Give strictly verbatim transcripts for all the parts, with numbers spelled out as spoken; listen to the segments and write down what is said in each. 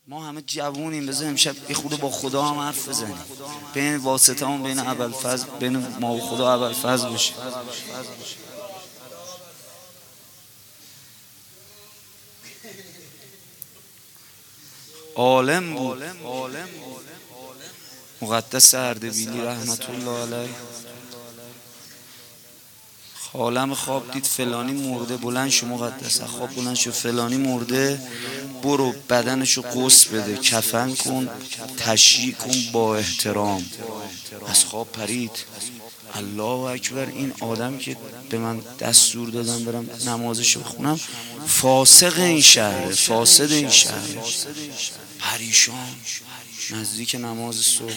ما همه جوونیم، بذار امشب یه خورده با خدا هم حرف بزنیم، بین واسطه هم بین ابوالفضل، بین ما و خدا ابوالفضل باشه. عالم بود مقدس اردبیلی رحمت الله علیه. عالم خواب دید فلانی مرده، بلند شو مقدس خواب بلند شو، فلانی مرده، برو بدنشو قوس بده، کفن کن، تشییع کن با احترام. از خواب پرید، الله اکبر، این آدم که به من دستور دادم برم نمازشو بخونم فاسق این شهره، فاسد این شهره. پریشان نزدیک نماز صبح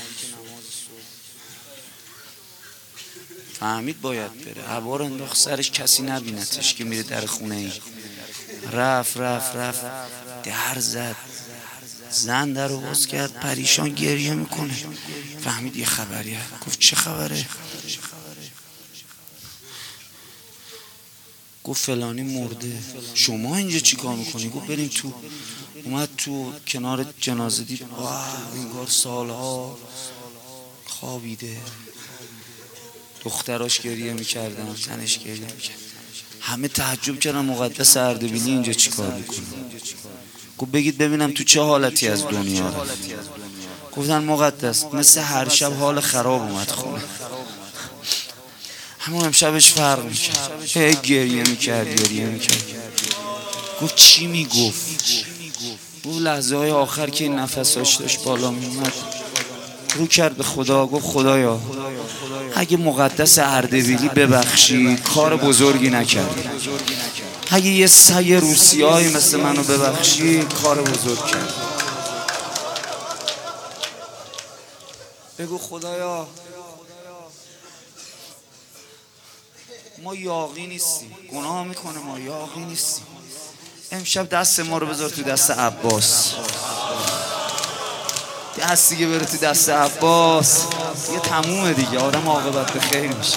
فهمید باید بره، عبار انداخت سرش کسی نبینتش که میره در خونه این. رفت رفت رفت در زد، زن در رو باز کرد، پریشان گریه میکنه. فهمید یه خبریه. گفت چه خبره؟ گفت فلانی مرده. شما اینجا چی کار میکنی؟ گفت بریم تو. اومد تو کنار جنازه دید واه انگار سالها خوابیده. دختراش گریه میکردن، زنش گریه میکرد. همه تعجب کردن مقدس اردبیلی اینجا چی کار میکنه؟ گفت بگید ببینم تو چه حالتی از دنیا رفت. گفتن مقدس مثل هر شب حال خراب اومد خونه. همون امشبش فرق میکرد، هی گریه میکرد گریه میکرد. گفت چی میگفت؟ گفت لحظه های آخر که این نفساش داشت بالا میومد رو کرد به خدا، گفت خدایا اگه مقدس اردبیلی ببخشی کار بزرگی نکردی، اگه یه سگ روسیایی مثل منو ببخشی کار بزرگ کرد. بگو خدایا ما یاغی نیستیم، گناه میکنه، ما یاغی نیستیم. امشب دست ما رو بذار تو دست عباس، دست دیگه بره تو دست عباس، دیگه تمومه دیگه، آدم عاقبت به خیر میشه.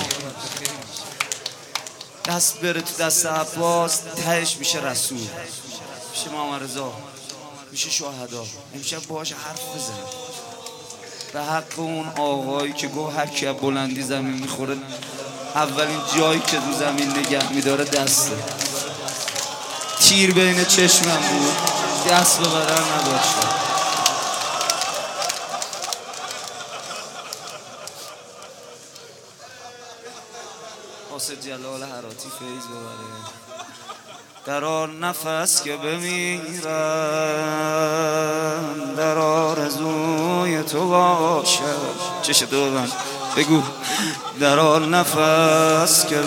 دست بره تو دست عباس، تهش میشه رسول، میشه محمد رضا، میشه شهدا. امشب باهاش حرف بزن به حق اون آقایی که گفت هر کی بلندی زمین میخوره اولین جایی که رو زمین نگه میداره دسته. تیر بین چشمم بود، دست به بدن نداشتم. واسه جلال هراتی فیض ببره. در آن نفس که بمیرم در آرزوی تو باشم. چش دو من بگو. در آن نفس که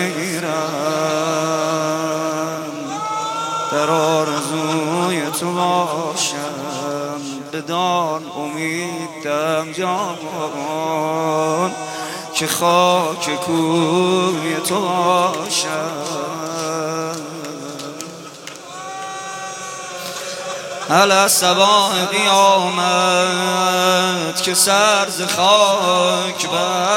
بمیرم در آرزوی تو باشم. بدان امیدم جان که خاک کوی تو باشم. علی صباح قیامت که سر ز خاک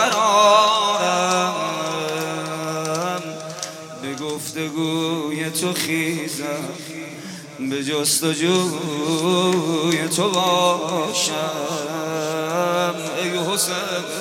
برآرم. به گفتگوی تو خیزم به جستجوی تو باشم. ای حسین